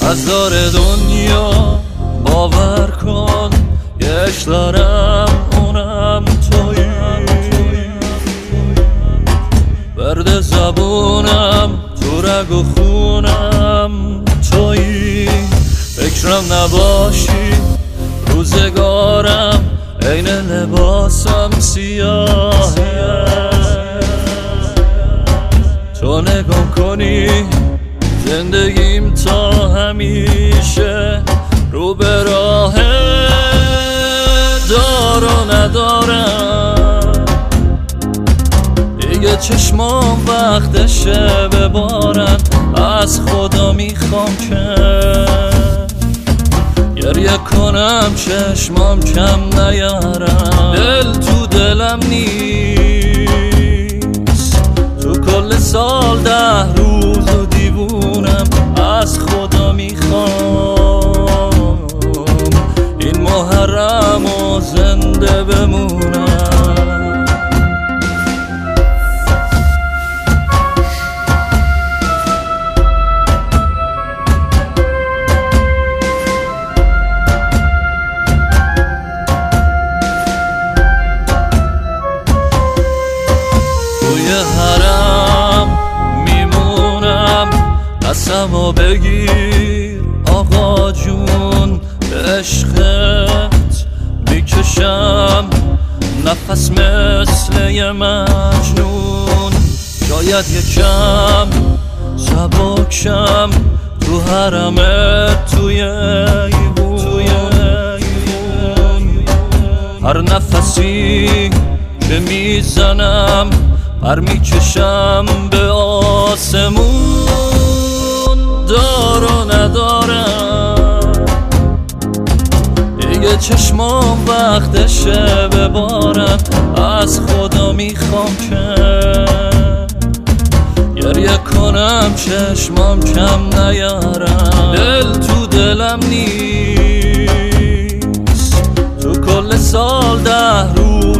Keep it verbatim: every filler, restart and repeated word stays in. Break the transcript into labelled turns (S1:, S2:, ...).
S1: از دار دنیا باور کن یه عشق دارم اونم تویی، برد زبونم تو رگ و خونم تویی، فکرم نباشی روزگارم عین لباسم سیاهه، تو نگام کنی زندگیم تا همیشه رو به راه دار و ندارم، دیگه چشمام وقتشه ببارن، از خدا میخوام که گریه کنم چشمام کم نیارم، دل تو دلم نیست تو کل سال ده روز و دیوونم، از خدا میخوام این محرم و زنده بمونم. حرم میمونم قسمو بگیر آقا جون، به عشقت میکشم نفس مثل یه مجنون، شاید یکم سبکشم تو حرمت توی ایوون، هر نفسی که میزنم پر میکشم به آسمون، دار و ندارم دیگه چشمام وقتشه ببارن، از خدا میخوام که گریه کنم چشمام کم نیارم، دل تو دلم نیست تو کل سال ده روز